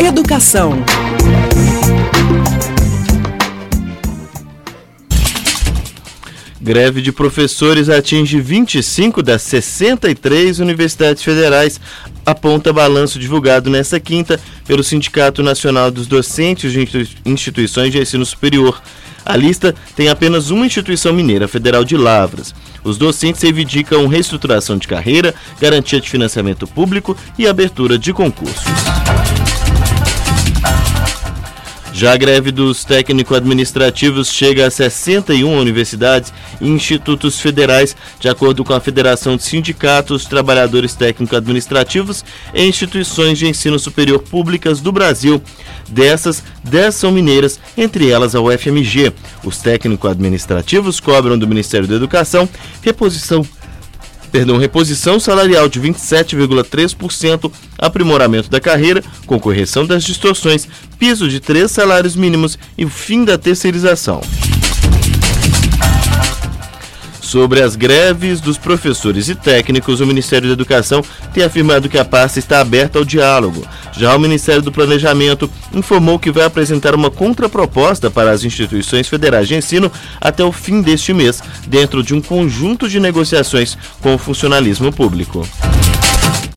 Educação. Greve de professores atinge 25 das 63 universidades federais, aponta balanço divulgado nesta quinta pelo Sindicato Nacional dos Docentes de Instituições de Ensino Superior. A lista tem apenas uma instituição mineira, a Federal de Lavras. Os docentes reivindicam reestruturação de carreira, garantia de financiamento público e abertura de concursos. Já a greve dos técnico-administrativos chega a 61 universidades e institutos federais, de acordo com a Federação de Sindicatos Trabalhadores Técnico-Administrativos e Instituições de Ensino Superior Públicas do Brasil. Dessas, 10 são mineiras, entre elas a UFMG. Os técnico-administrativos cobram do Ministério da Educação reposição salarial de 27,3%, aprimoramento da carreira, com correção das distorções, piso de 3 salários mínimos e o fim da terceirização. Sobre as greves dos professores e técnicos, o Ministério da Educação tem afirmado que a pasta está aberta ao diálogo. Já o Ministério do Planejamento informou que vai apresentar uma contraproposta para as instituições federais de ensino até o fim deste mês, dentro de um conjunto de negociações com o funcionalismo público.